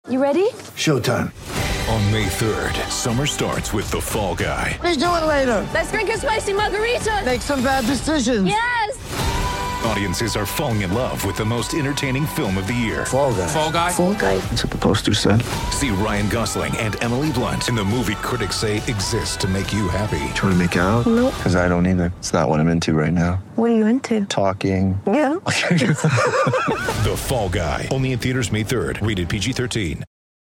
You ready? Showtime. On May 3rd, summer starts with The Fall Guy. Let's do it later. Let's drink a spicy margarita. Make some bad decisions. Yes! Audiences are falling in love with the most entertaining film of the year. Fall Guy. Fall Guy? Fall guy. That's what the poster said. See Ryan Gosling and Emily Blunt in the movie critics say exists to make you happy. Trying to make it out? Nope. Because I don't either. It's not what I'm into right now. What are you into? Talking. Yeah. The Fall Guy. Only in theaters May 3rd. Rated PG-13.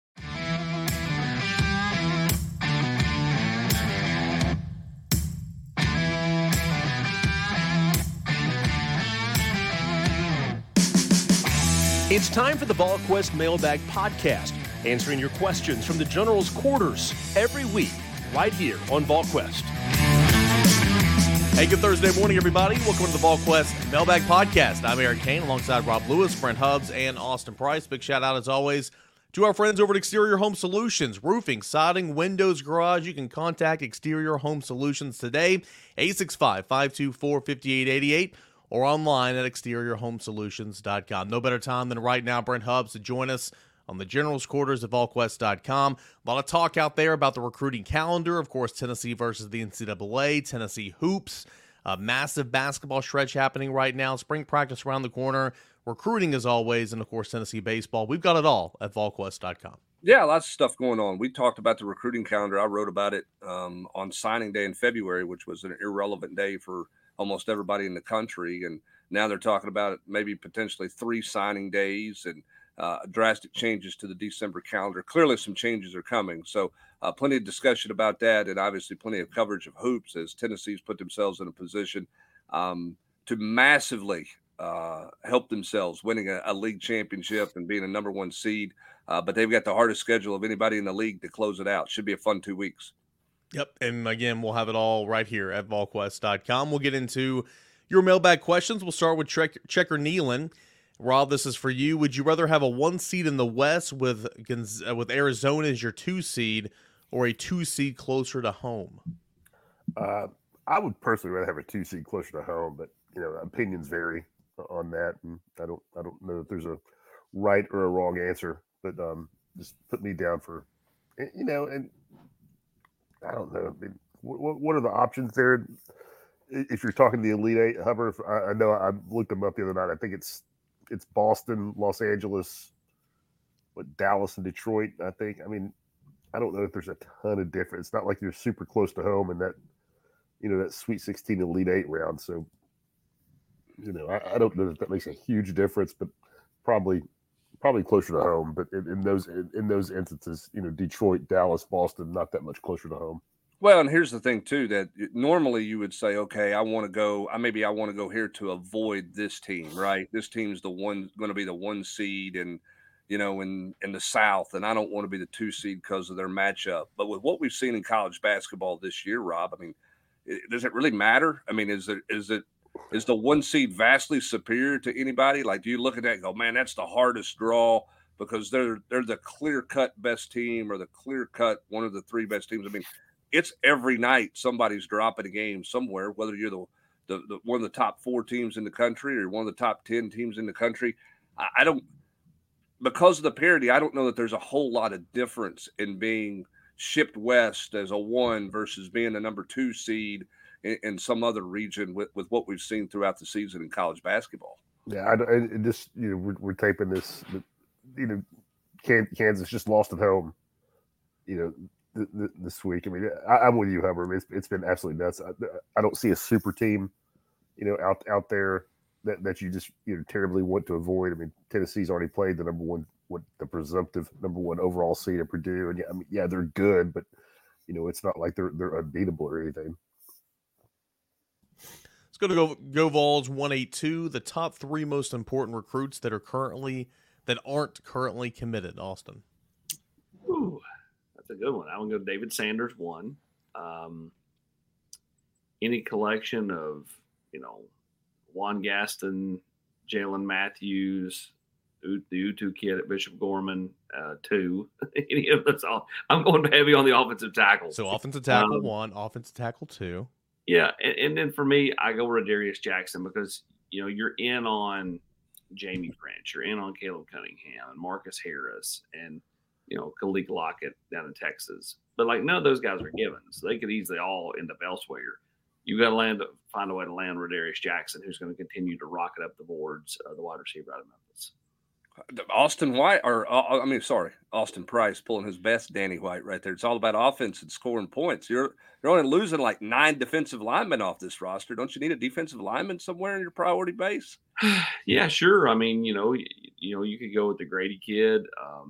It's time for the VolQuest Mailbag Podcast, answering your questions from the General's quarters every week, right here on VolQuest. Hey, good Thursday morning, everybody. Welcome to the VolQuest Mailbag Podcast. I'm Eric Kane, alongside Rob Lewis, Brent Hubbs, and Austin Price. Big shout out, as always, to our friends over at Exterior Home Solutions. Roofing, siding, windows, garage. You can contact Exterior Home Solutions today, 865-524-5888. or online at exteriorhomesolutions.com. No better time than right now, Brent Hubbs, to join us on the General's Quarters at VolQuest.com. A lot of talk out there about the recruiting calendar. Of course, Tennessee versus the NCAA, Tennessee hoops, a massive basketball stretch happening right now, spring practice around the corner, recruiting as always, and of course, Tennessee baseball. We've got it all at VolQuest.com. Yeah, lots of stuff going on. We talked about the recruiting calendar. I wrote about it on signing day in February, which was an irrelevant day for almost everybody in the country. And now they're talking about maybe potentially 3 signing days and drastic changes to the December calendar. Clearly some changes are coming. So plenty of discussion about that, and obviously plenty of coverage of hoops as Tennessee's put themselves in a position to massively help themselves winning a league championship and being a number 1 seed. But they've got the hardest schedule of anybody in the league to close it out. Should be a fun 2 weeks. Yep, and again, we'll have it all right here at VolQuest.com. We'll get into your mailbag questions. We'll start with Checker Nealon. Rob, this is for you. Would you rather have a 1 seed in the West with Arizona as your 2 seed, or a 2 seed closer to home? I would personally rather have a 2 seed closer to home, but opinions vary on that, and I don't know if there's a right or a wrong answer. But just put me down for, and I don't know. I mean, what are the options there? If you're talking the Elite Eight, Hubbard, I know I looked them up the other night. I think it's Boston, Los Angeles, Dallas, and Detroit. I think. I mean, I don't know if there's a ton of difference. It's not like you're super close to home in that, that Sweet 16 Elite Eight round. So, I don't know if that makes a huge difference, but probably closer to home. But in those instances, Detroit, Dallas, Boston, not that much closer to home. Well, and here's the thing too, that normally you would say, okay, I want to go here to avoid this team, right? This team's going to be the 1 seed and, in the South, and I don't want to be the 2 seed because of their matchup. But with what we've seen in college basketball this year, Rob, I mean, does it really matter? I mean, is the 1 seed vastly superior to anybody? Like, do you look at that and go, man, that's the hardest draw because they're the clear-cut best team or the clear-cut one of the 3 best teams? I mean, it's every night somebody's dropping a game somewhere, whether you're the one of the top 4 teams in the country or one of the top 10 teams in the country. I don't – because of the parity, I don't know that there's a whole lot of difference in being shipped west as a 1 versus being a number 2 seed in some other region with what we've seen throughout the season in college basketball. Yeah, we're taping this. Kansas just lost at home. This week. I mean, I'm with you, Hubbard. It's been absolutely nuts. I don't see a super team, out there that you just terribly want to avoid. I mean, Tennessee's already played the the presumptive number 1 overall seed at Purdue, and they're good, but it's not like they're unbeatable or anything. Let's go to Go Vols 182. The top 3 most important recruits that aren't currently committed. Austin. Ooh. A good one. I'm going to go David Sanders 1. Any collection of, Juan Gaston, Jalen Matthews, the Utu kid at Bishop Gorman 2. Any of those all. I'm going heavy on the offensive tackle. So offensive tackle 1, offensive tackle 2. Yeah, and then for me, I go Rodarius Jackson because you're in on Jamie French, you're in on Caleb Cunningham and Marcus Harris, and Khalil Lockett down in Texas. But like none of those guys are given, so they could easily all end up elsewhere. You got to find a way to land Rodarius Jackson, who's going to continue to rocket up the boards, the wide receiver out of Memphis. Austin Price pulling his best Danny White right there. It's all about offense and scoring points. You're only losing like 9 defensive linemen off this roster. Don't you need a defensive lineman somewhere in your priority base? Yeah, sure. I mean, you could go with the Grady kid.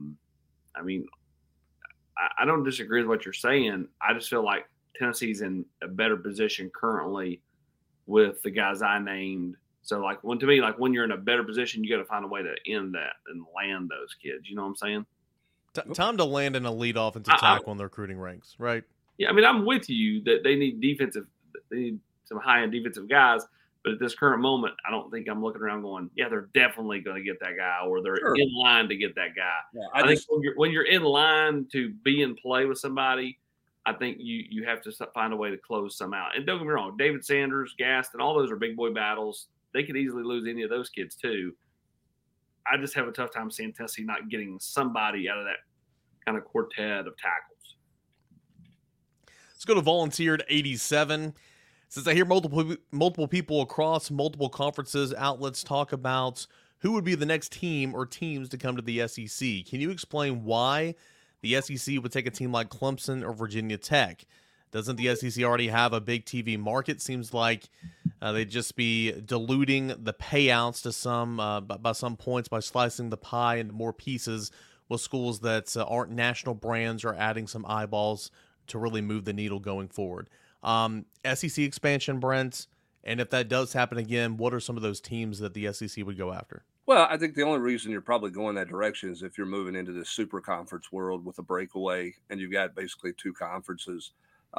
I don't disagree with what you're saying. I just feel like Tennessee's in a better position currently with the guys I named. So, when you're in a better position, you got to find a way to end that and land those kids. You know what I'm saying? Time to land an elite offensive tackle in the recruiting ranks, right? Yeah, I mean, I'm with you that they need some high-end defensive guys. But at this current moment, I don't think I'm looking around going, yeah, they're definitely going to get that guy, or they're in line to get that guy. Yeah, I think when you're in line to be in play with somebody, I think you have to find a way to close some out. And don't get me wrong, David Sanders, Gaston, all those are big boy battles. They could easily lose any of those kids too. I just have a tough time seeing Tennessee not getting somebody out of that kind of quartet of tackles. Let's go to Volunteered 87. Since I hear multiple people across multiple conferences outlets talk about who would be the next team or teams to come to the SEC, can you explain why the SEC would take a team like Clemson or Virginia Tech? Doesn't the SEC already have a big TV market? Seems like they'd just be diluting the payouts to by some points by slicing the pie into more pieces with schools that aren't national brands or adding some eyeballs to really move the needle going forward. SEC expansion, Brent, and if that does happen again, what are some of those teams that the SEC would go after? Well, I think the only reason you're probably going that direction is if you're moving into this super conference world with a breakaway and you've got basically 2 conferences.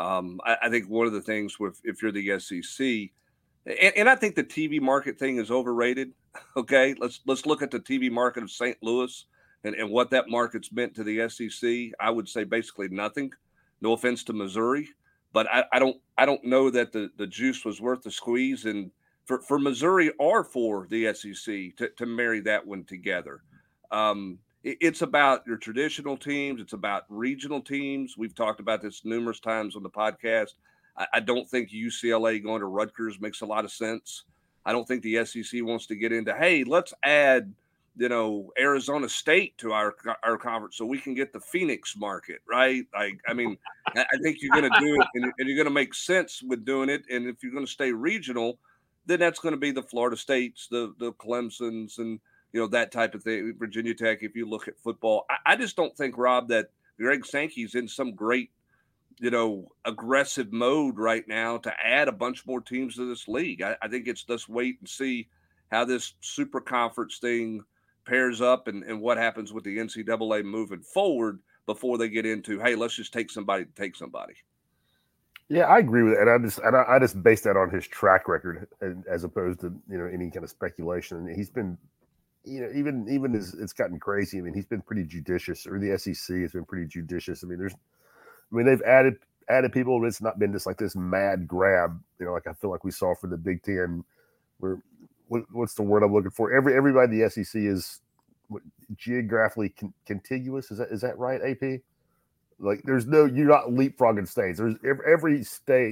I think one of the things if you're the SEC, and I think the TV market thing is overrated. Okay, let's look at the TV market of St. Louis and what that market's meant to the SEC. I would say basically nothing. No offense to Missouri. But I don't know that the juice was worth the squeeze, and for Missouri or for the SEC to marry that one together. It's about your traditional teams. It's about regional teams. We've talked about this numerous times on the podcast. I don't think UCLA going to Rutgers makes a lot of sense. I don't think the SEC wants to get into, hey, let's add Arizona State to our conference so we can get the Phoenix market, right? I think you're going to do it and you're going to make sense with doing it. And if you're going to stay regional, then that's going to be the Florida States, the Clemsons, and, that type of thing. Virginia Tech, if you look at football. I just don't think, Rob, that Greg Sankey's in some great, aggressive mode right now to add a bunch more teams to this league. I think it's let's wait and see how this super conference thing pairs up and what happens with the NCAA moving forward before they get into, hey, let's just take somebody to take somebody. Yeah, I agree with it, and I just base that on his track record as opposed to any kind of speculation. And he's been, even as it's gotten crazy. I mean, he's been pretty judicious, or the SEC has been pretty judicious. I mean, they've added people, but it's not been just like this mad grab. Like I feel like we saw for the Big Ten, where what's the word I'm looking for? Everybody in the SEC is geographically contiguous. Is that right, AP? Like you're not leapfrogging states. There's every state,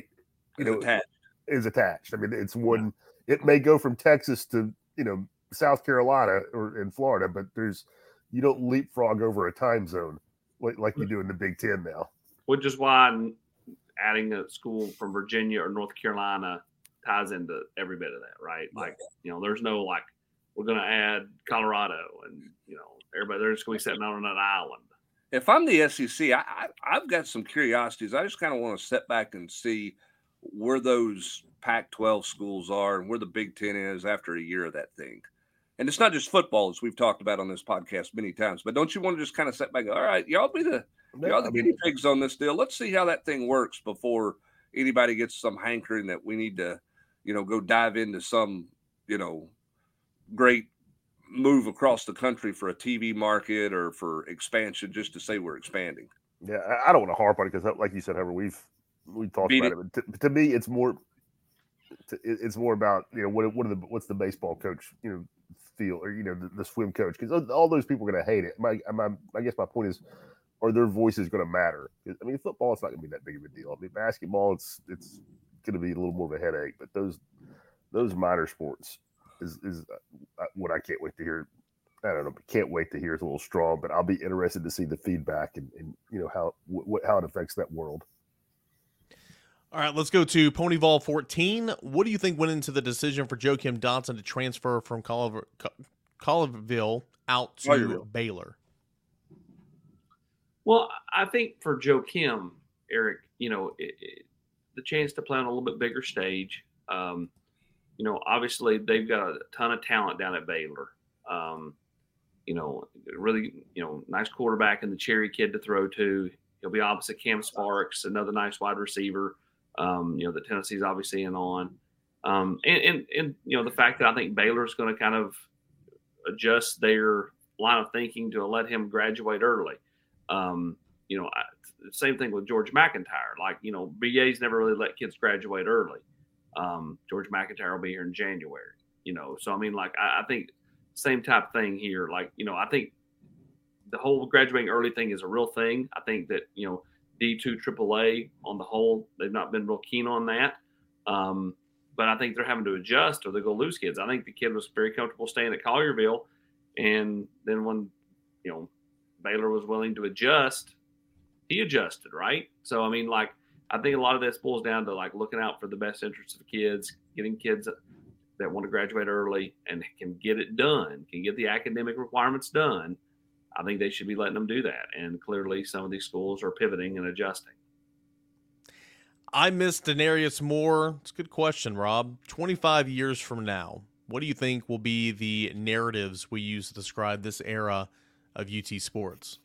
is attached. I mean, it's one. Yeah. It may go from Texas to South Carolina or in Florida, but you don't leapfrog over a time zone like you do in the Big Ten now. Which is why adding a school from Virginia or North Carolina ties into every bit of that, right? Like, there's no we're going to add Colorado and, everybody, they're just going to be sitting on an island. If I'm the SEC, I've got some curiosities. I just kind of want to step back and see where those Pac-12 schools are and where the Big Ten is after a year of that thing. And it's not just football, as we've talked about on this podcast many times, but don't you want to just kind of step back and go, all right, y'all be the guinea pigs on this deal. Let's see how that thing works before anybody gets some hankering that we need to, go dive into some, great move across the country for a TV market or for expansion just to say we're expanding. Yeah, I don't want to harp on it because, like you said, Herbert, we've talked about it. But to me, it's more about what's the baseball coach feel, or the swim coach, because all those people are going to hate it. I guess my point is are their voices going to matter? I mean, football is not going to be that big of a deal. I mean, basketball, it's going to be a little more of a headache. But those minor sports is what I can't wait to hear. I don't know, can't wait to hear. It's a little strong, but I'll be interested to see the feedback and how it affects that world. All right, let's go to Ponyville 14. What do you think went into the decision for Joakim Dotson to transfer from Collierville out to Baylor? Well, I think for Joakim, Eric, the chance to play on a little bit bigger stage. Obviously they've got a ton of talent down at Baylor. Really, nice quarterback and the Cherry kid to throw to. He'll be opposite Cam Sparks, another nice wide receiver. That Tennessee's obviously in on. And the fact that I think Baylor's going to kind of adjust their line of thinking to let him graduate early. Same thing with George McIntyre. Like, BA's never really let kids graduate early. George McIntyre will be here in January, So, I mean, like, I think same type thing here. Like, I think the whole graduating early thing is a real thing. I think that, D2 AAA on the whole, they've not been real keen on that. But I think they're having to adjust or they're going to lose kids. I think the kid was very comfortable staying at Collierville. And then when, Baylor was willing to adjust, he adjusted, right? So, I mean, like, I think a lot of this boils down to, like, looking out for the best interests of kids, getting kids that want to graduate early and can get it done, can get the academic requirements done. I think they should be letting them do that. And clearly some of these schools are pivoting and adjusting. I miss Denarius Moore. It's a good question, Rob. 25 years from now, what do you think will be the narratives we use to describe this era of UT sports?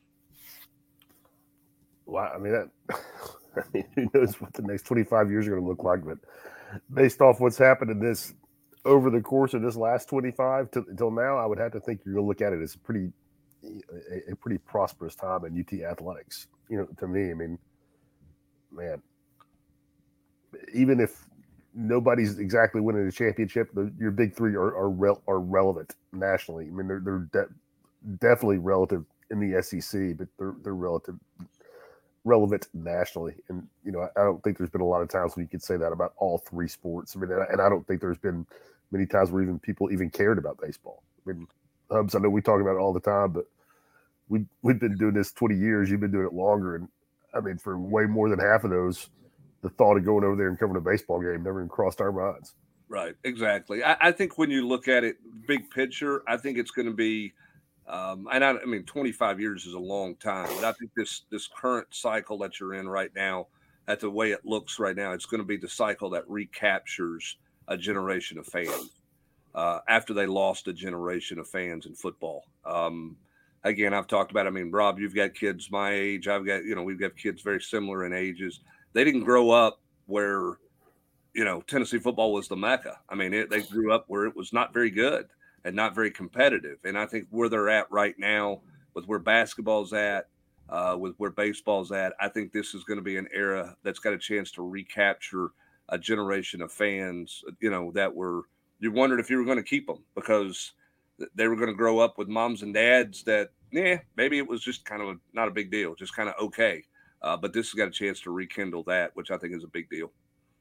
Well, I mean, who knows what the next 25 years are going to look like, but based off what's happened in this over the course of this last 25 until now, I would have to think you're going to look at it as a pretty prosperous time in UT athletics. To me, I mean, man, even if nobody's exactly winning a championship, your big three are relevant nationally. I mean, they're definitely relative in the SEC, but they're relevant nationally. And I don't think there's been a lot of times when you could say that about all three sports. I mean, and I don't think there's been many times where people even cared about baseball. I mean, Hubs, I know we talk about it all the time, but we've been doing this 20 years. You've been doing it longer, and I mean, for way more than half of those, the thought of going over there and covering a baseball game never even crossed our minds. Right, exactly. I think when you look at it big picture, I think it's going to be, and I mean, 25 years is a long time, but I think this current cycle that you're in right now, at the way it looks right now, it's going to be the cycle that recaptures a generation of fans after they lost a generation of fans in football. Again, I've talked about, I mean, Rob, you've got kids my age. I've got, we've got kids very similar in ages. They didn't grow up where, Tennessee football was the Mecca. I mean, they grew up where it was not very good and not very competitive. And I think where they're at right now with where basketball's at, with where baseball's at, I think this is going to be an era that's got a chance to recapture a generation of fans, that you wondered if you were going to keep them because they were going to grow up with moms and dads that, maybe it was just kind of not a big deal, just kind of okay. But this has got a chance to rekindle that, which I think is a big deal.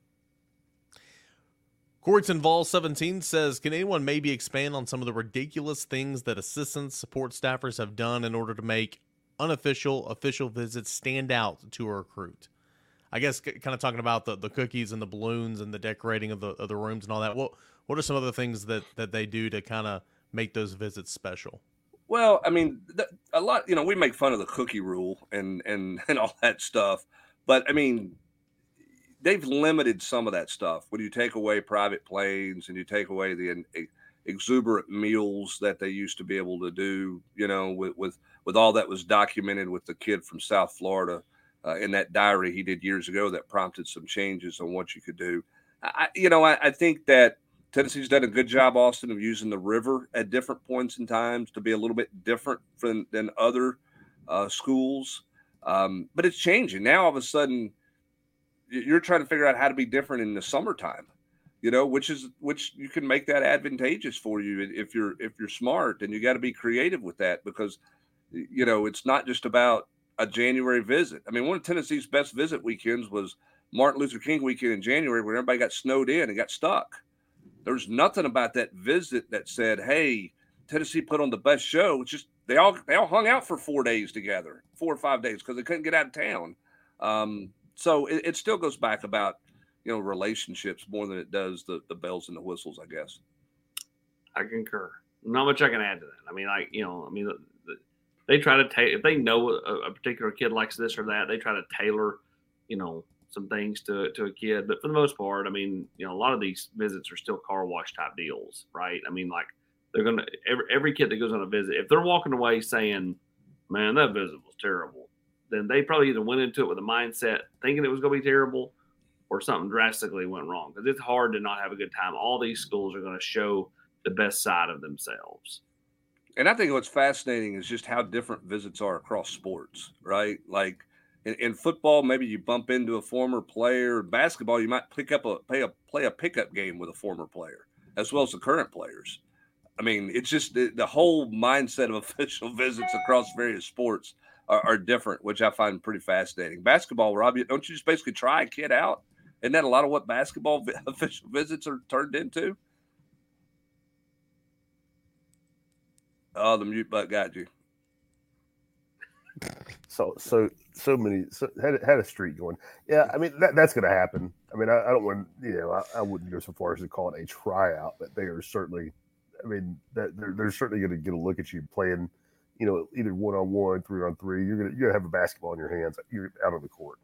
Coreyton Vol 17 says, can anyone maybe expand on some of the ridiculous things that assistants, support staffers have done in order to make unofficial, official visits stand out to a recruit? I guess kind of talking about the cookies and the balloons and the decorating of the rooms and all that. What are some of the things that they do to kind of make those visits special? Well, I mean, a lot, we make fun of the cookie rule and all that stuff, but I mean, they've limited some of that stuff. When you take away private planes and you take away the exuberant meals that they used to be able to do, with all that was documented with the kid from South Florida in that diary he did years ago that prompted some changes on what you could do. I think that Tennessee's done a good job, Austin, of using the river at different points in times to be a little bit different than other schools. But it's changing. Now, all of a sudden, you're trying to figure out how to be different in the summertime, which you can make that advantageous for you if you're smart, and you got to be creative with that because, it's not just about a January visit. I mean, one of Tennessee's best visit weekends was Martin Luther King weekend in January, where everybody got snowed in and got stuck. There's nothing about that visit that said, hey, Tennessee put on the best show. It's just they all hung out for 4 days together, 4 or 5 days, because they couldn't get out of town. So it still goes back about, relationships more than it does the bells and the whistles, I guess. I concur. Not much I can add to that. I mean, they try to if they know a particular kid likes this or that, they try to tailor, some things to a kid. But for the most part, I mean, a lot of these visits are still car wash type deals, right? I mean, like they're going to, every kid that goes on a visit, if they're walking away saying, man, that visit was terrible, then they probably either went into it with a mindset thinking it was going to be terrible or something drastically went wrong. Because it's hard to not have a good time. All these schools are going to show the best side of themselves. And I think what's fascinating is just how different visits are across sports, right? Like in football, maybe you bump into a former player. In basketball, you might play a pickup game with a former player as well as the current players. I mean, it's just the whole mindset of official visits across various sports are different, which I find pretty fascinating. Basketball, Rob, don't you just basically try a kid out? Isn't that a lot of what basketball official visits are turned into? Oh, the mute button got you. So many had a streak going. Yeah, I mean that's going to happen. I mean, I don't want I wouldn't go so far as to call it a tryout, but they are certainly. I mean, they're certainly going to get a look at you playing, either 1-on-1, 3-on-3. You're gonna have a basketball in your hands. You're out on the court.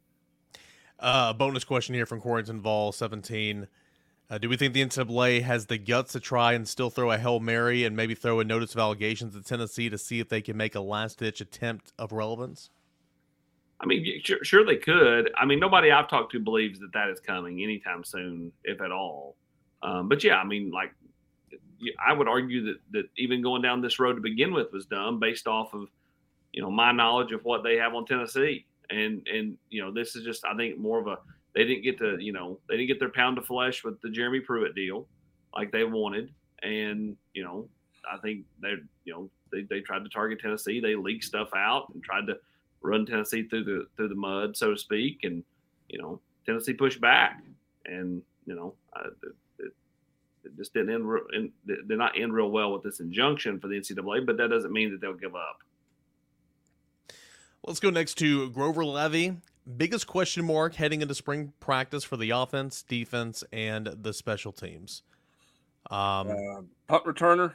Bonus question here from Corrington Vol 17. Do we think the NCAA has the guts to try and still throw a Hail Mary and maybe throw a notice of allegations at Tennessee to see if they can make a last-ditch attempt of relevance? I mean, sure they could. I mean, nobody I've talked to believes that is coming anytime soon, if at all. But, yeah, I mean, like, I would argue that even going down this road to begin with was dumb based off of, my knowledge of what they have on Tennessee. And this is just, I think, more of a – they didn't get their pound of flesh with the Jeremy Pruitt deal like they wanted. And, I think they tried to target Tennessee. They leaked stuff out and tried to run Tennessee through the mud, so to speak. And, Tennessee pushed back and, it just didn't did not end real well with this injunction for the NCAA, but that doesn't mean that they'll give up. Let's go next to Grover Levy. Biggest question mark heading into spring practice for the offense, defense, and the special teams. Punt returner,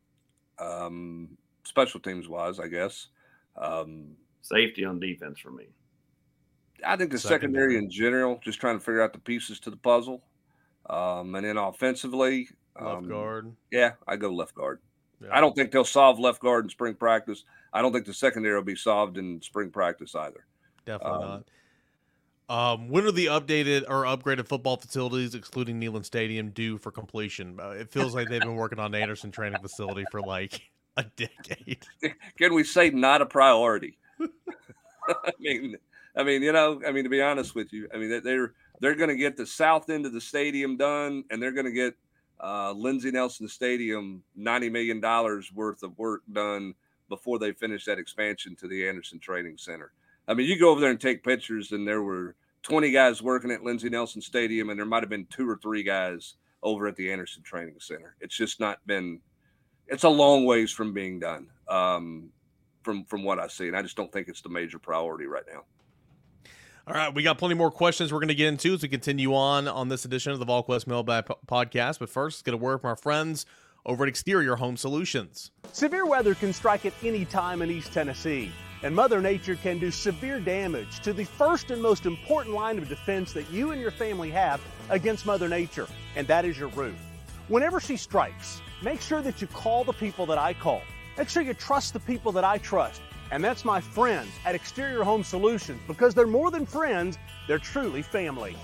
special teams wise, I guess. Safety on defense for me. I think the secondary in general, just trying to figure out the pieces to the puzzle. And then offensively, left guard. Yeah, I go left guard. Yeah. I don't think they'll solve left guard in spring practice. I don't think the secondary will be solved in spring practice either. Definitely not. When are the updated or upgraded football facilities, excluding Neyland Stadium, due for completion? It feels like they've been working on the Anderson training facility for like a decade. Can we say not a priority? I mean, to be honest with you, I mean, they're going to get the south end of the stadium done, and they're going to get Lindsey Nelson Stadium $90 million worth of work done before they finish that expansion to the Anderson Training Center. I mean, you go over there and take pictures, and there were 20 guys working at Lindsey Nelson Stadium, and there might have been 2 or 3 guys over at the Anderson Training Center. It's just not been – it's a long ways from being done from what I see, and I just don't think it's the major priority right now. All right, we got plenty more questions we're going to get into as we continue on this edition of the VolQuest Mailbag Podcast. But first, let's get a word from our friends over at Exterior Home Solutions. Severe weather can strike at any time in East Tennessee, and Mother Nature can do severe damage to the first and most important line of defense that you and your family have against Mother Nature, and that is your roof. Whenever she strikes, make sure that you call the people that I call. Make sure you trust the people that I trust. And that's my friends at Exterior Home Solutions, because they're more than friends, they're truly family.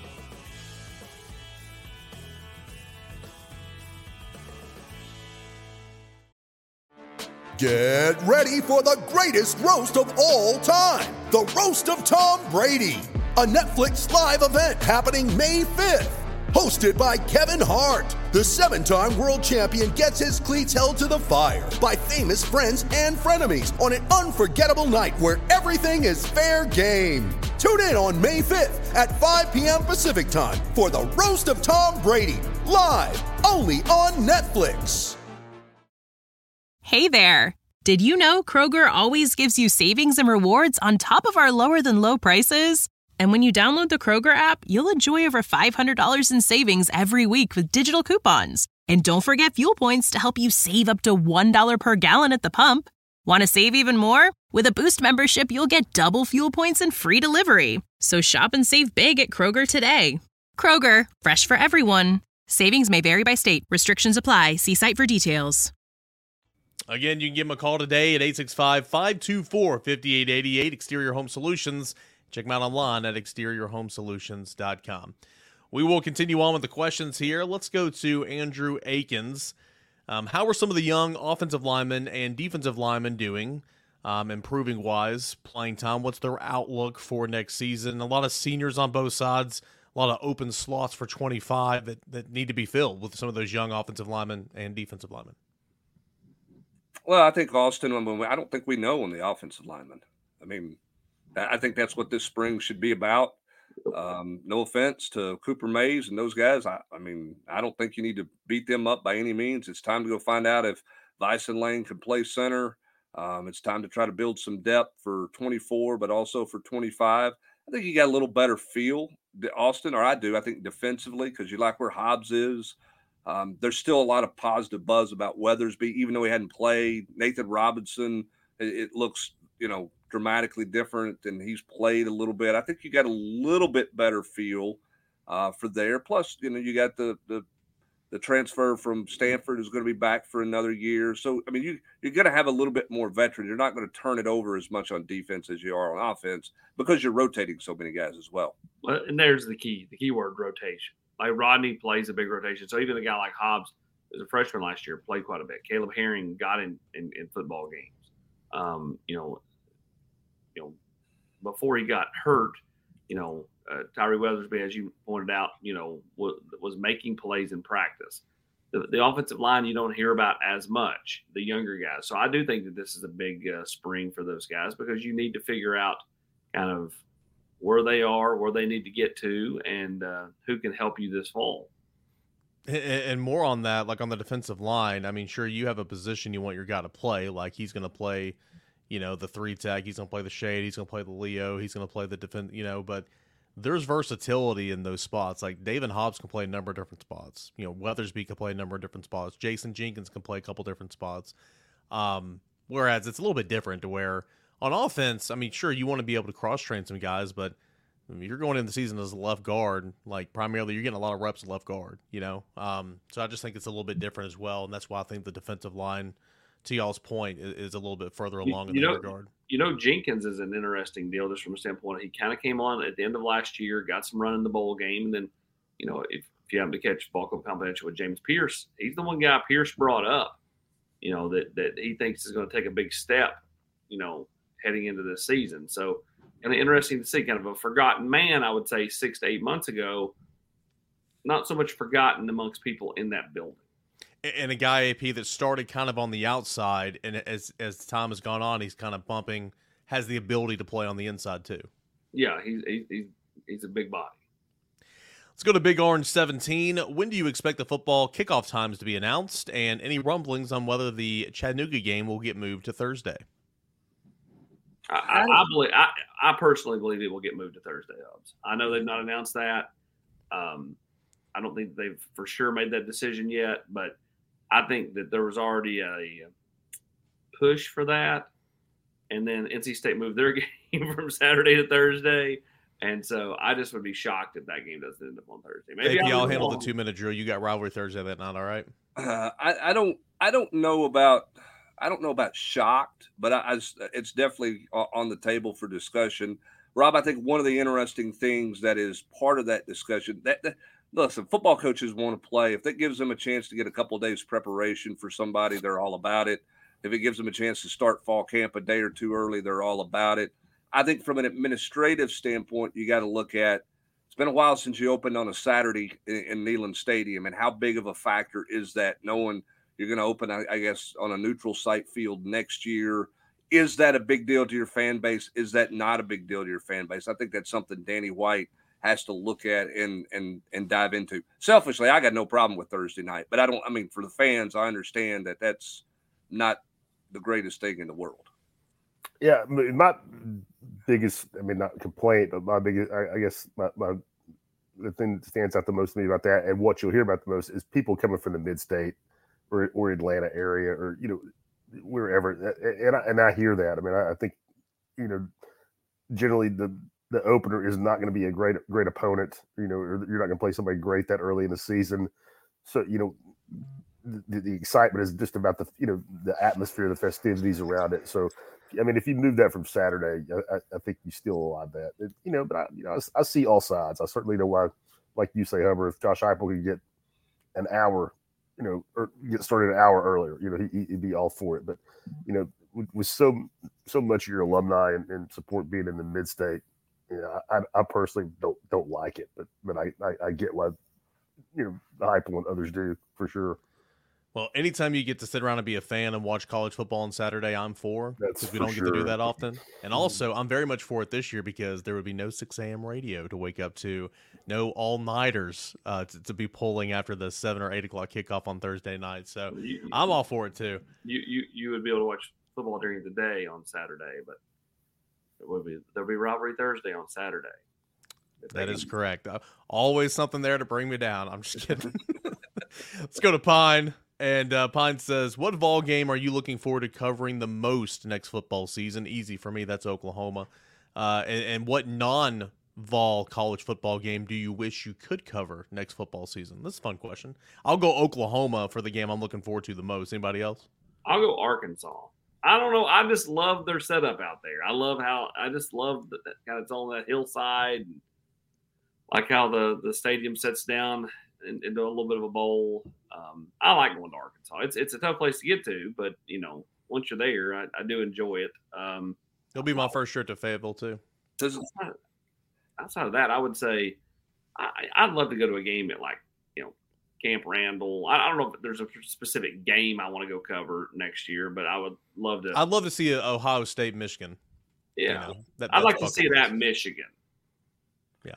Get ready for the greatest roast of all time, the Roast of Tom Brady, a Netflix live event happening May 5th. Hosted by Kevin Hart, the 7-time world champion gets his cleats held to the fire by famous friends and frenemies on an unforgettable night where everything is fair game. Tune in on May 5th at 5 p.m. Pacific time for the Roast of Tom Brady, live only on Netflix. Hey there. Did you know Kroger always gives you savings and rewards on top of our lower than low prices? And when you download the Kroger app, you'll enjoy over $500 in savings every week with digital coupons. And don't forget fuel points to help you save up to $1 per gallon at the pump. Want to save even more? With a Boost membership, you'll get double fuel points and free delivery. So shop and save big at Kroger today. Kroger, fresh for everyone. Savings may vary by state. Restrictions apply. See site for details. Again, you can give them a call today at 865-524-5888, Exterior Home Solutions. Check them out online at exteriorhomesolutions.com. We will continue on with the questions here. Let's go to Andrew Akins. How are some of the young offensive linemen and defensive linemen doing, improving-wise, playing time? What's their outlook for next season? A lot of seniors on both sides, a lot of open slots for 25 that need to be filled with some of those young offensive linemen and defensive linemen. Well, I think Austin, I don't think we know on the offensive lineman. I mean, I think that's what this spring should be about. No offense to Cooper Mays and those guys. I mean, I don't think you need to beat them up by any means. It's time to go find out if Vyson Lane can play center. It's time to try to build some depth for 24, but also for 25. I think you got a little better feel, Austin, or I do. I think defensively, because you like where Hobbs is. There's still a lot of positive buzz about Weathersby, even though he hadn't played. Nathan Robinson, it looks, dramatically different, and he's played a little bit. I think you got a little bit better feel for there. Plus, you got the transfer from Stanford is going to be back for another year. So, I mean, you're going to have a little bit more veteran. You're not going to turn it over as much on defense as you are on offense because you're rotating so many guys as well. Well, and there's the key word, rotation. Like Rodney plays a big rotation. So even a guy like Hobbs, who was a freshman last year, played quite a bit. Caleb Herring got in football games. Before he got hurt, Tyree Weathersby, as you pointed out, was making plays in practice. The offensive line you don't hear about as much, the younger guys. So I do think that this is a big spring for those guys because you need to figure out kind of where they are, where they need to get to, and who can help you this fall. And more on that, like on the defensive line, I mean, sure, you have a position you want your guy to play. Like he's going to play, the 3 tech. He's going to play the shade. He's going to play the Leo. He's going to play the defense, but there's versatility in those spots. Like David Hobbs can play a number of different spots. Weathersby can play a number of different spots. Jason Jenkins can play a couple different spots. Whereas it's a little bit different to where on offense, I mean, sure, you want to be able to cross-train some guys, but you're going into the season as a left guard. Like, primarily, you're getting a lot of reps at left guard, So I just think it's a little bit different as well, and that's why I think the defensive line, to y'all's point, is a little bit further along in that regard. Jenkins is an interesting deal just from a standpoint. He kind of came on at the end of last year, got some run in the bowl game, and then, if you happen to catch Balco Confidential with James Pierce, he's the one guy Pierce brought up, that he thinks is going to take a big step, heading into this season. So kind of interesting to see, kind of a forgotten man, I would say 6 to 8 months ago, not so much forgotten amongst people in that building. And a guy, AP, that started kind of on the outside, and as time has gone on, he's kind of has the ability to play on the inside too. Yeah, he's a big body. Let's go to Big Orange 17. When do you expect the football kickoff times to be announced, and any rumblings on whether the Chattanooga game will get moved to Thursday? I personally believe it will get moved to Thursday, Hobbs. I know they've not announced that. I don't think they've for sure made that decision yet, but I think that there was already a push for that. And then NC State moved their game from Saturday to Thursday. And so I just would be shocked if that game doesn't end up on Thursday. Maybe I'll handle the 2-minute drill. You got rivalry Thursday that night, all right? I don't know about shocked, but it's definitely on the table for discussion. Rob, I think one of the interesting things that is part of that discussion listen, football coaches want to play. If that gives them a chance to get a couple of days preparation for somebody, they're all about it. If it gives them a chance to start fall camp a day or two early, they're all about it. I think from an administrative standpoint, you got to look at, been a while since you opened on a Saturday in Neyland Stadium, and how big of a factor is that knowing you're going to open, I guess, on a neutral site field next year? Is that a big deal to your fan base? Is that not a big deal to your fan base? I think that's something Danny White has to look at and dive into. Selfishly, I got no problem with Thursday night, but for the fans, I understand that that's not the greatest thing in the world. Yeah, my biggest, not complaint, but my biggest, I guess, the thing that stands out the most to me about that, and what you'll hear about the most, is people coming from the mid-state or Atlanta area, or wherever, and I hear that. I think generally the opener is not going to be a great opponent, or you're not going to play somebody great that early in the season. So the excitement is just about the atmosphere, the festivities around it. So if you move that from Saturday, I think you still allow that. But I see all sides. I certainly know why, like you say, Hubbard, if Josh Heupel could get an hour, or get started an hour earlier, he'd be all for it. But with so much of your alumni and support being in the mid-state, I personally don't like it. But I get why the Heupel and others do, for sure. Well, anytime you get to sit around and be a fan and watch college football on Saturday, I'm for, because we don't get to do that often. And also, I'm very much for it this year because there would be no 6 a.m. radio to wake up to, no all-nighters to be pulling after the 7 or 8 o'clock kickoff on Thursday night. So I'm all for it, too. You would be able to watch football during the day on Saturday, but there'll be Rivalry Thursday on Saturday. That is correct. Always something there to bring me down. I'm just kidding. Let's go to Pine. And Pine says, what Vol game are you looking forward to covering the most next football season? Easy for me. That's Oklahoma. And what non-Vol college football game do you wish you could cover next football season? This is a fun question. I'll go Oklahoma for the game I'm looking forward to the most. Anybody else? I'll go Arkansas. I don't know. I just love their setup out there. I love that kind of it's on that hillside. And like how the stadium sets down into a little bit of a bowl. I like going to Arkansas. It's a tough place to get to, but once you're there, I do enjoy it. It'll be my first trip to Fayetteville too. Outside of that, I would say I'd love to go to a game at Camp Randall. I don't know if there's a specific game I want to go cover next year, but I would love to. I'd love to see Ohio State, Michigan. Yeah, I'd like to see that Michigan. Yeah.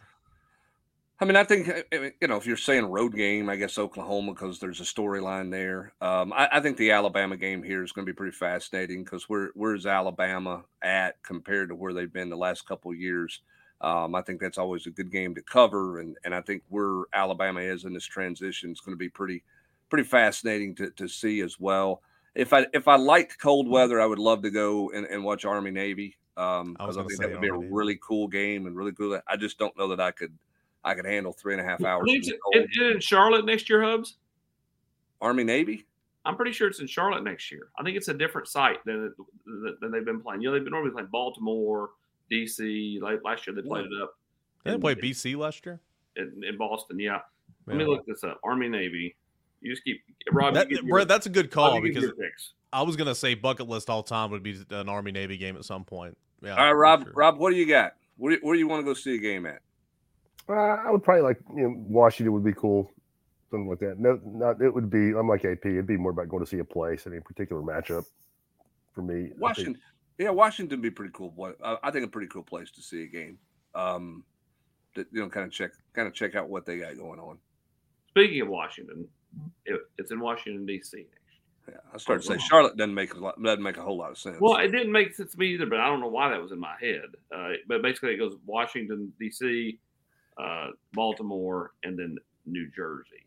I think, if you're saying road game, I guess Oklahoma, because there's a storyline there. I think the Alabama game here is going to be pretty fascinating because where's Alabama at compared to where they've been the last couple of years? I think that's always a good game to cover, and I think where Alabama is in this transition is going to be pretty fascinating to see as well. If I liked cold weather, I would love to go and watch Army Navy because I think that would be a really cool game and really cool. I just don't know that I could handle 3.5 hours. Is it in Charlotte next year, Hubs? Army Navy? I'm pretty sure it's in Charlotte next year. I think it's a different site than they've been playing. They've been normally playing Baltimore, DC. Last year they played it up. They didn't play BC last year? In Boston, yeah. Let me look this up. Army Navy. You just keep Rob. Brett, that's a good call because I was gonna say bucket list all time would be an Army Navy game at some point. Yeah. All right, Rob. Sure. Rob, what do you got? Where do you want to go see a game at? I would probably Washington would be cool, something like that. No, it would be. I'm like AP. It'd be more about going to see a place, any particular matchup for me. Washington would be pretty cool. I think a pretty cool place to see a game. Kind of check out what they got going on. Speaking of Washington, it's in Washington D.C. Yeah, I started to say Charlotte doesn't make a whole lot of sense. Well, it didn't make sense to me either, but I don't know why that was in my head. But basically, it goes Washington D.C., Baltimore, and then New Jersey.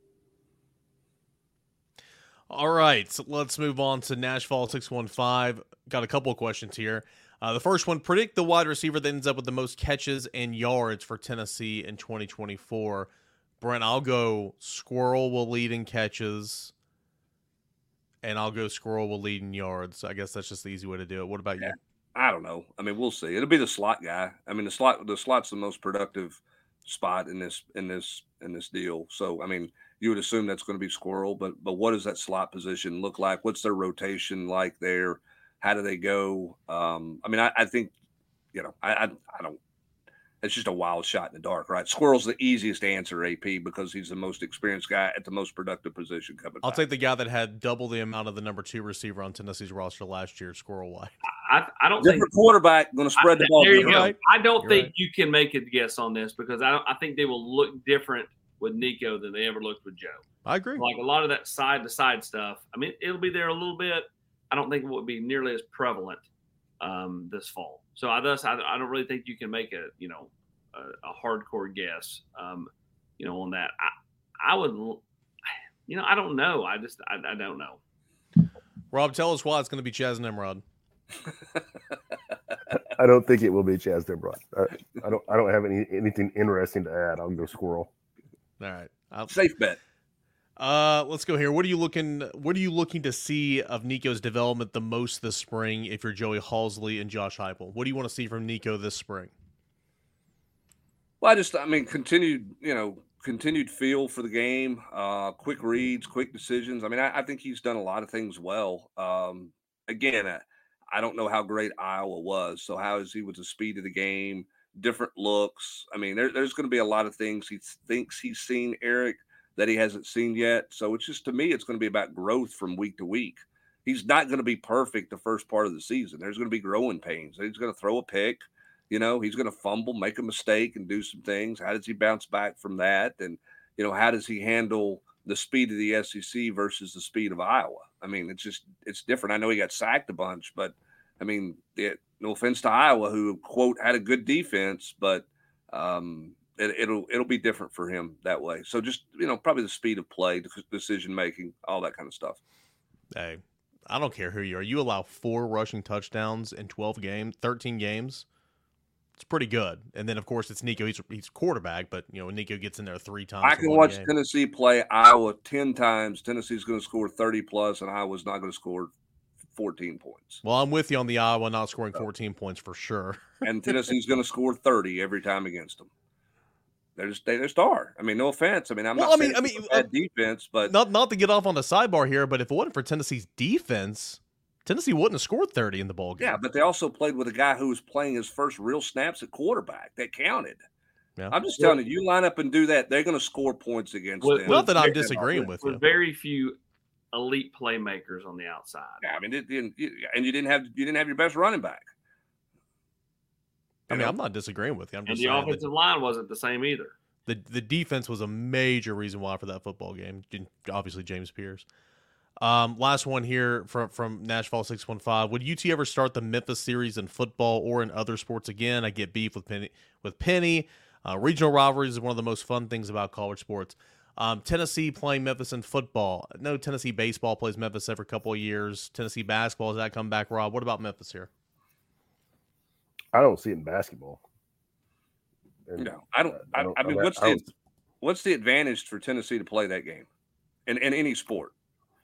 All right, so let's move on to Nashville 615. Got a couple of questions here. The first one, predict the wide receiver that ends up with the most catches and yards for Tennessee in 2024. Brent, I'll go Squirrel will lead in catches, and I'll go Squirrel will lead in yards. I guess that's just the easy way to do it. What about you? I don't know. We'll see. It'll be the slot guy. The slot's the most productive spot in this deal. So, you would assume that's going to be Squirrel, but what does that slot position look like? What's their rotation like there? How do they go? I think, I don't it's just a wild shot in the dark, right? Squirrel's the easiest answer, AP, because he's the most experienced guy at the most productive position coming I'll back. take the guy that had double the amount of the number 2 receiver on Tennessee's roster last year, Squirrel White. I don't Different think quarterback going to spread the ball. There you go. Right. I don't You're think right. you can make a guess on this because I think they will look different with Nico than they ever looked with Joe. I agree. Like a lot of that side to side stuff. I mean, it'll be there a little bit. I don't think it will be nearly as prevalent this fall. So I don't really think you can make a hardcore guess on that. I would, I don't know. I don't know. Rob, tell us why it's going to be Chaz Nimrod. I don't think it will be Chaz Nimrod. I don't have anything interesting to add. I'll go Squirrel. All right. Safe bet. Let's go here. What are you looking to see of Nico's development the most this spring if you're Joey Halsley and Josh Heupel? What do you want to see from Nico this spring? Well, continued feel for the game, quick reads, quick decisions. I mean, I think he's done a lot of things well. Again, I don't know how great Iowa was. So how is he with the speed of the game, different looks? I mean, there's going to be a lot of things he thinks he's seen, Eric, that he hasn't seen yet. So it's just, to me, it's going to be about growth from week to week. He's not going to be perfect the first part of the season. There's going to be growing pains. He's going to throw a pick. He's going to fumble, make a mistake, and do some things. How does he bounce back from that? And, how does he handle the speed of the SEC versus the speed of Iowa? I mean, it's different. I know he got sacked a bunch, but, I mean, no offense to Iowa, who, quote, had a good defense, but it'll be different for him that way. So just, probably the speed of play, decision-making, all that kind of stuff. Hey, I don't care who you are. You allow 4 rushing touchdowns in 13 games. It's pretty good. And then, of course, it's Nico. He's quarterback, but, Nico gets in there 3 times. I can watch Tennessee play Iowa 10 times. Tennessee's going to score 30-plus, and Iowa's not going to score 14 points. Well, I'm with you on the Iowa not scoring 14 points for sure. And Tennessee's going to score 30 every time against them. They just are. I mean, no offense. I mean, I'm not saying it's a bad defense, but not to get off on the sidebar here, but if it wasn't for Tennessee's defense, Tennessee wouldn't have scored 30 in the bowl game. Yeah, but they also played with a guy who was playing his first real snaps at quarterback. That counted. Yeah. I'm just telling you line up and do that, they're going to score points against them. Not that I'm disagreeing with you. With very few elite playmakers on the outside. Yeah, I mean, you didn't have your best running back. I mean, I'm not disagreeing with you. I'm just saying the offensive line wasn't the same either. The defense was a major reason why for that football game. Obviously, James Pierce. Last one here from Nashville 615. Would UT ever start the Memphis series in football or in other sports again? I get beef with Penny. Regional rivalries is one of the most fun things about college sports. Tennessee playing Memphis in football. No, Tennessee baseball plays Memphis every couple of years. Tennessee basketball, has that come back, Rob? What about Memphis here? I don't see it in basketball. I mean, what's the advantage for Tennessee to play that game in any sport?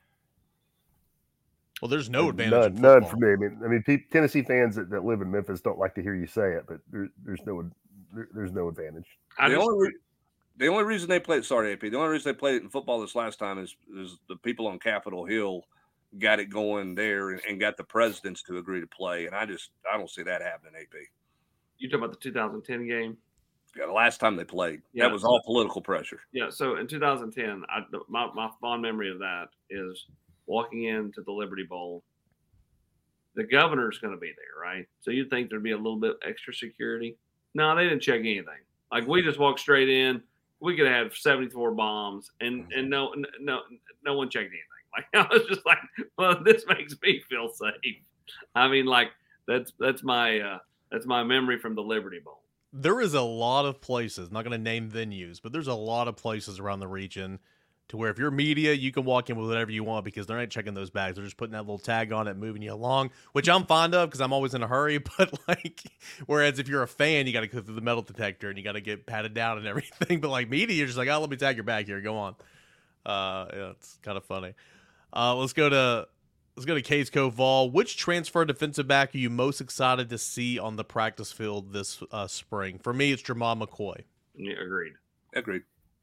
Well, there's no advantage. None for me. I mean, Tennessee fans that live in Memphis don't like to hear you say it, but there's no advantage. The only reason they played, sorry, AP, the only reason they played it in football this last time is the people on Capitol Hill got it going there and got the presidents to agree to play, and I don't see that happening. AP, you talking about the 2010 game? Yeah, the last time they played, that was all political pressure. Yeah, so in 2010, my fond memory of that is walking into the Liberty Bowl. The governor's going to be there, right? So you'd think there'd be a little bit extra security. No, they didn't check anything. Like, we just walked straight in. We could have 74 bombs, and no one checked anything. Like, I was just like, well, this makes me feel safe. I mean, like, that's my memory from the Liberty Bowl. There is a lot of places, not going to name venues, but there's a lot of places around the region to where if you're media, you can walk in with whatever you want because they're not checking those bags. They're just putting that little tag on it, moving you along, which I'm fond of because I'm always in a hurry. But whereas if you're a fan, you got to go through the metal detector and you got to get patted down and everything. But like media, you're just like, oh, let me tag your bag here. Go on. Yeah, it's kind of funny. Let's go to Case Cove Vol. Which transfer defensive back are you most excited to see on the practice field this spring? For me, it's Jermon McCoy. Yeah, agreed.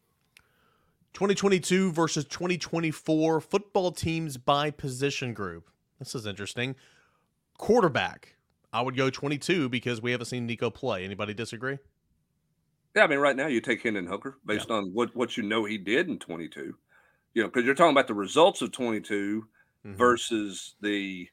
2022 versus 2024 football teams by position group. This is interesting. Quarterback. I would go 22 because we haven't seen Nico play. Anybody disagree? Yeah, I mean, right now you take Hendon Hooker based on what you know he did in 22. You know, because you're talking about the results of 22 versus the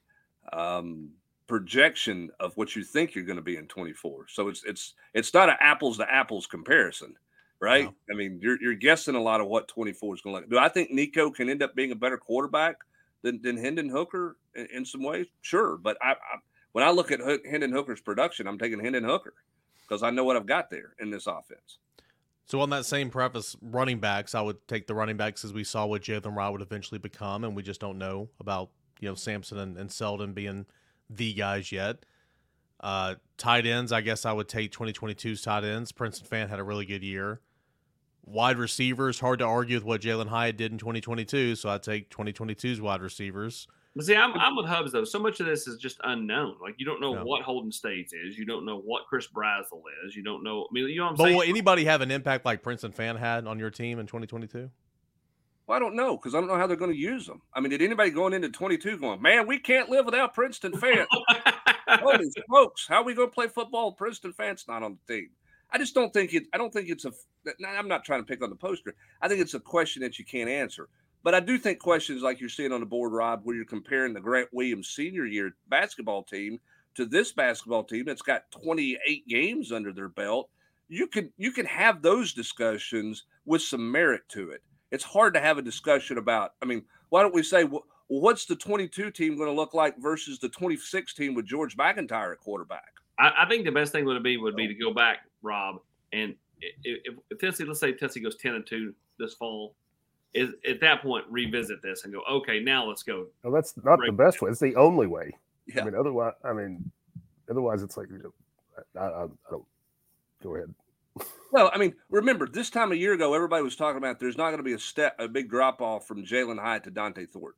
projection of what you think you're going to be in 24. So it's not an apples to apples comparison, right? No. I mean, you're guessing a lot of what 24 is going to look. Do I think Nico can end up being a better quarterback than Hendon Hooker in some ways? Sure, but when I look at Hendon Hooker's production, I'm taking Hendon Hooker because I know what I've got there in this offense. So on that same preface, running backs, I would take the running backs as we saw what Jalen Rye would eventually become, and we just don't know about Sampson and Selden being the guys yet. Tight ends, I guess I would take 2022's tight ends. Princeton Fan had a really good year. Wide receivers, hard to argue with what Jalen Hyatt did in 2022, so I'd take 2022's wide receivers. But see, I'm with Hubs, though. So much of this is just unknown. Like, you don't know what Holden States is. You don't know what Chris Brazel is. You don't know. I mean, you know what I'm saying? But will anybody have an impact like Princeton Fan had on your team in 2022? Well, I don't know because I don't know how they're going to use them. I mean, did anybody going into 22 going, man, we can't live without Princeton Fan? Holy smokes, how are we going to play football? Princeton Fan's not on the team. I just don't think it. I don't think it's a. I'm not trying to pick on the poster. I think it's a question that you can't answer. But I do think questions like you're seeing on the board, Rob, where you're comparing the Grant Williams senior year basketball team to this basketball team that's got 28 games under their belt, you can have those discussions with some merit to it. It's hard to have a discussion about, I mean, why don't we say, well, what's the 22 team going to look like versus the 26 team with George McIntyre at quarterback? I think the best thing would be to go back, Rob, and if Tennessee, let's say Tennessee goes 10-2 this fall, is at that point revisit this and go, okay, now let's go. No, that's not the best way. It's the only way. Yeah. Otherwise it's like, I don't. Go ahead. Well, I mean, remember this time a year ago, everybody was talking about there's not going to be a big drop off from Jalen Hyatt to Dante Thornton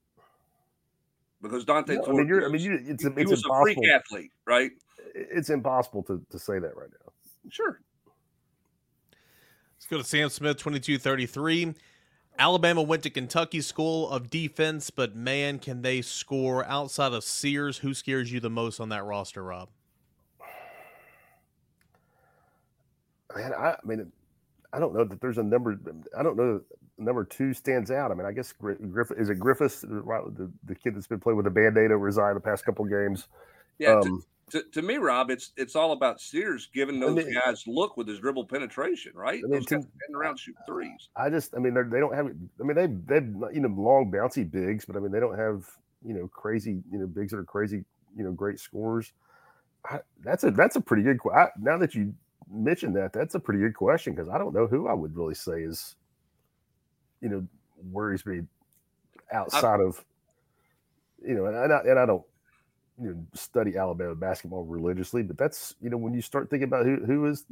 because Dante Thornton. It's impossible. A freak athlete, right? It's impossible to say that right now. Sure. Let's go to Sam Smith, 22-33. Alabama went to Kentucky School of Defense, but man, can they score outside of Sears? Who scares you the most on that roster, Rob? Man, I don't know that there's a number. I don't know number 2 stands out. I mean, I guess is it Griffiths, the kid that's been playing with a Band-Aid over his eye the past couple games? Yeah. To me, Rob, it's all about Sears giving those guys look with his dribble penetration, right? Those guys getting around shooting threes. They don't have. I mean, they've long bouncy bigs, but I mean they don't have crazy bigs that are crazy great scorers. That's a pretty good. Now that you mentioned that, that's a pretty good question because I don't know who I would really say is worries me outside of and I don't. Study Alabama basketball religiously, but that's when you start thinking about who is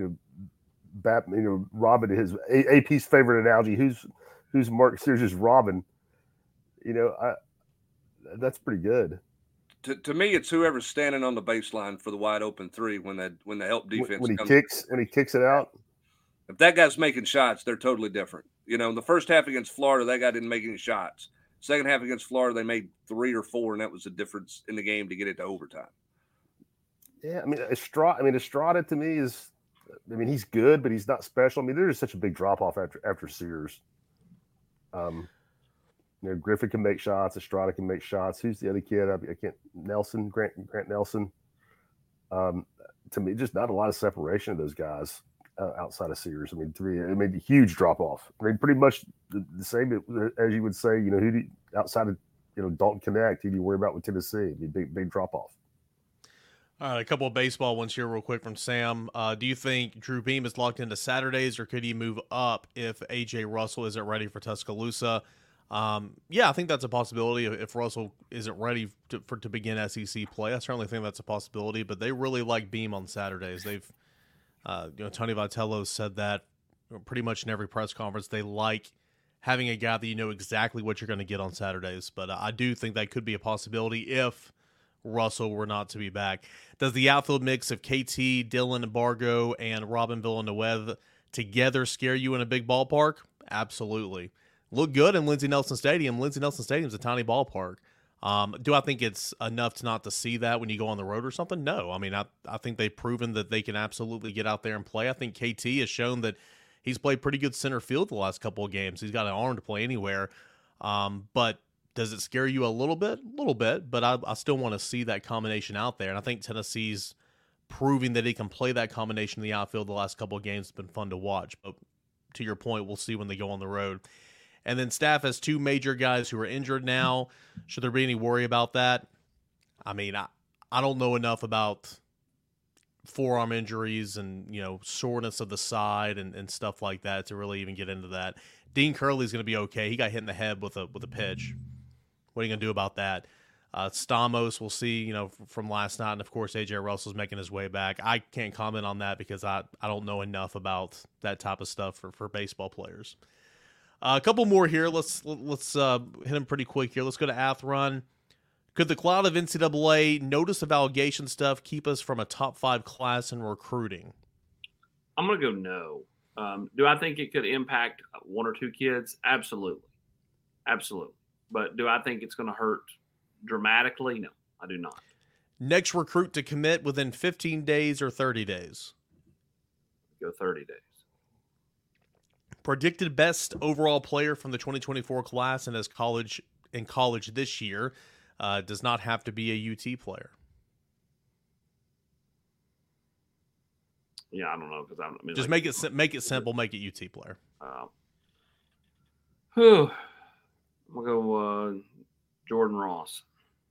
Robin, his AP's favorite analogy, who's Mark Sears' Robin, that's pretty good. To me, it's whoever's standing on the baseline for the wide open three when the help defense when he kicks it out. If that guy's making shots, they're totally different. In the first half against Florida, that guy didn't make any shots. Second half against Florida, they made 3 or 4, and that was the difference in the game to get it to overtime. Yeah, I mean, Estrada to me is, he's good, but he's not special. I mean, there's such a big drop off after Sears. Griffin can make shots. Estrada can make shots. Who's the other kid? I can't. Nelson, Grant Nelson. To me, just not a lot of separation of those guys outside of Sears. I mean, huge drop off. I mean, pretty much the same as you would say. Who do you, outside of Dalton Connect, who do you worry about with Tennessee? It'd be big drop off. All right, a couple of baseball ones here real quick from Sam. Do you think Drew Beam is locked into Saturdays, or could he move up if A.J. Russell isn't ready for Tuscaloosa? Yeah, I think that's a possibility. If Russell isn't ready to begin SEC play, I certainly think that's a possibility. But they really like Beam on Saturdays. They've Tony Vitello said that pretty much in every press conference. They like having a guy that exactly what you're going to get on Saturdays. But I do think that could be a possibility if Russell were not to be back. Does the outfield mix of KT, Dylan Bargo, and Robin Villanueva together scare you in a big ballpark? Absolutely. Look good in Lindsey Nelson Stadium. Lindsey Nelson Stadium is a tiny ballpark. Do I think it's enough to not to see that when you go on the road or something? No. I mean, I think they've proven that they can absolutely get out there and play. I think KT has shown that he's played pretty good center field the last couple of games. He's got an arm to play anywhere. But does it scare you a little bit? A little bit, but I still want to see that combination out there. And I think Tennessee's proving that he can play that combination in the outfield the last couple of games. It's been fun to watch. But to your point, we'll see when they go on the road. And then staff has 2 major guys who are injured now. Should there be any worry about that? I mean, I don't know enough about forearm injuries and, soreness of the side and stuff like that to really even get into that. Dean Curley's going to be okay. He got hit in the head with a pitch. What are you going to do about that? Stamos, we'll see, from last night. And, of course, A.J. Russell's making his way back. I can't comment on that because I don't know enough about that type of stuff for baseball players. A couple more here. Let's hit them pretty quick here. Let's go to Athrun. Could the cloud of NCAA notice of allegation stuff keep us from a top 5 class in recruiting? I'm going to go no. Do I think it could impact 1 or 2 kids? Absolutely. Absolutely. But do I think it's going to hurt dramatically? No, I do not. Next recruit to commit within 15 days or 30 days? Go 30 days. Predicted best overall player from the 2024 class and in college this year does not have to be a UT player. Yeah, I don't know because just make it simple. Make it UT player. I'm gonna go Jordan Ross.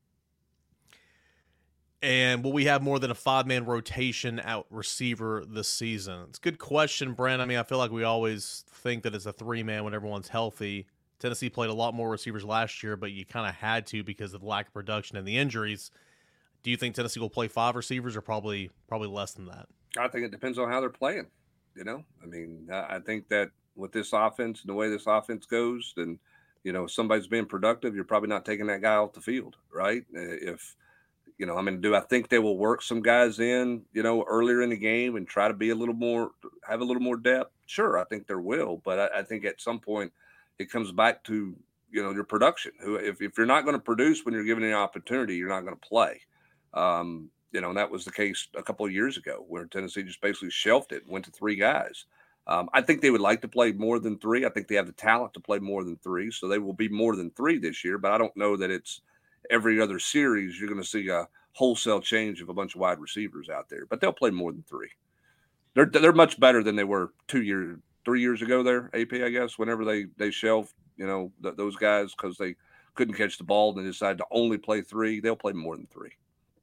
And will we have more than a 5-man rotation out receiver this season? It's a good question, Brent. I mean, I feel like we always think that it's a 3-man when everyone's healthy. Tennessee played a lot more receivers last year, but you kind of had to because of the lack of production and the injuries. Do you think Tennessee will play 5 receivers or probably less than that? I think it depends on how they're playing. I mean, I think that with this offense and the way this offense goes, then, if somebody's being productive, you're probably not taking that guy off the field, right? Do I think they will work some guys in, earlier in the game and try to be have a little more depth? Sure, I think there will. But I think at some point it comes back to, your production. If you're not going to produce when you're given an opportunity, you're not going to play. And that was the case a couple of years ago where Tennessee just basically shelved it and went to 3 guys. I think they would like to play more than 3. I think they have the talent to play more than 3. So they will be more than 3 this year. But I don't know that it's every other series you're going to see a wholesale change of a bunch of wide receivers out there. But they'll play more than 3. They're much better than they were 3 years ago there, AP, I guess, whenever they shelved, those guys because they couldn't catch the ball and they decided to only play 3. They'll play more than 3.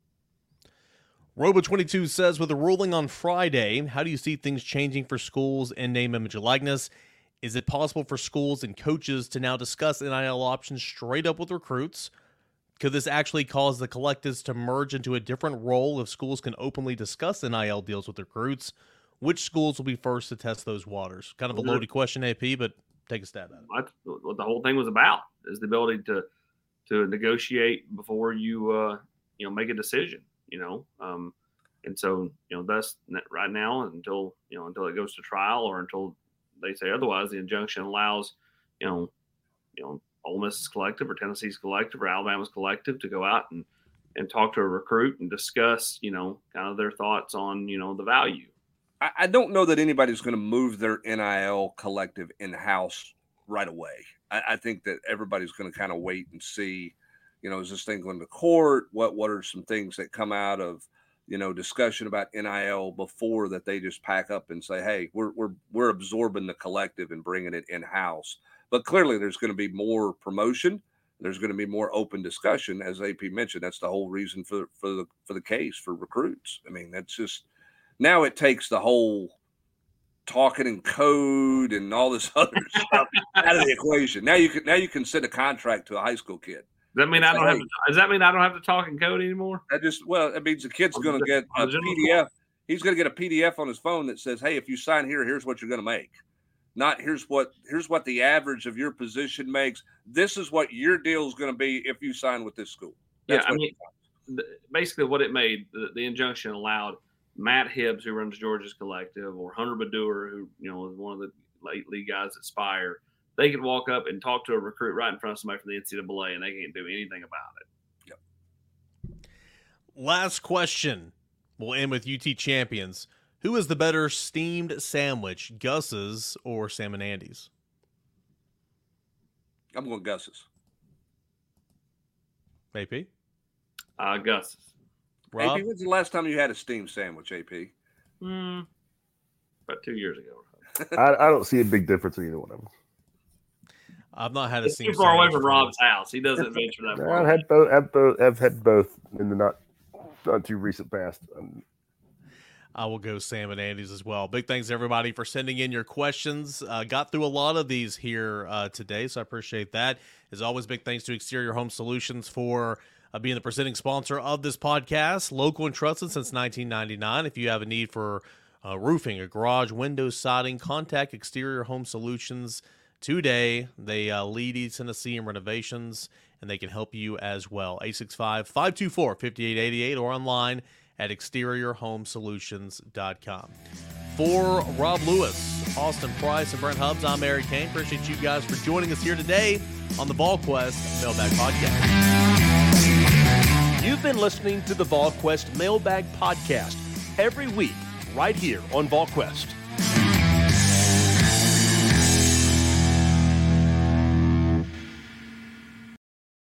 Robo22 says, with the ruling on Friday, how do you see things changing for schools in name, image, and likeness? Is it possible for schools and coaches to now discuss NIL options straight up with recruits? Could this actually cause the collectives to merge into a different role if schools can openly discuss NIL deals with recruits? Which schools will be first to test those waters? Kind of a loaded question, AP, but take a stab at it. That's what the whole thing was about, is the ability to negotiate before you make a decision. And so, that's right now until it goes to trial or until they say otherwise, the injunction allows, Ole Miss's collective or Tennessee's collective or Alabama's collective to go out and talk to a recruit and discuss, kind of their thoughts on, the value. I don't know that anybody's going to move their NIL collective in-house right away. I think that everybody's going to kind of wait and see, is this thing going to court? What are some things that come out of, discussion about NIL before that they just pack up and say, hey, we're absorbing the collective and bringing it in-house. But clearly there's going to be more promotion. There's going to be more open discussion. As AP mentioned, that's the whole reason for the case for recruits. I mean, that's just, now it takes the whole talking in code and all this other stuff out of the equation. Now you can send a contract to a high school kid. Does that mean I don't have to talk in code anymore? It means the kid's going to get a PDF. He's going to get a PDF on his phone that says, hey, if you sign here, here's what you're going to make. Not here's what the average of your position makes. This is what your deal is going to be if you sign with this school. That's basically what it made, the injunction allowed Matt Hibbs, who runs Georgia's collective, or Hunter Badur, who is one of the late league guys at Spire. They could walk up and talk to a recruit right in front of somebody from the NCAA, and they can't do anything about it. Last question. We'll end with UT champions. Who is the better steamed sandwich, Gus's or Sam and Andy's? I'm going Gus's. AP? Gus's. Rob? AP, when's the last time you had a steamed sandwich, AP? About 2 years ago. I don't see a big difference in either one of them. I've not had a It's steamed too far away sandwich from before. Rob's house. He doesn't venture that far. I've had both in the not too recent past. I will go Sam and Andy's as well. Big thanks, everybody, for sending in your questions. Got through a lot of these here today, so I appreciate that. As always, big thanks to Exterior Home Solutions for being the presenting sponsor of this podcast. Local and trusted since 1999. If you have a need for roofing, a garage, windows, siding, contact Exterior Home Solutions today. They lead East Tennessee in renovations, and they can help you as well. 865-524-5888 or online at exteriorhomesolutions.com. For Rob Lewis, Austin Price, and Brent Hubbs, I'm Eric Kane. Appreciate you guys for joining us here today on the VolQuest Mailbag Podcast. You've been listening to the VolQuest Mailbag Podcast every week right here on VolQuest.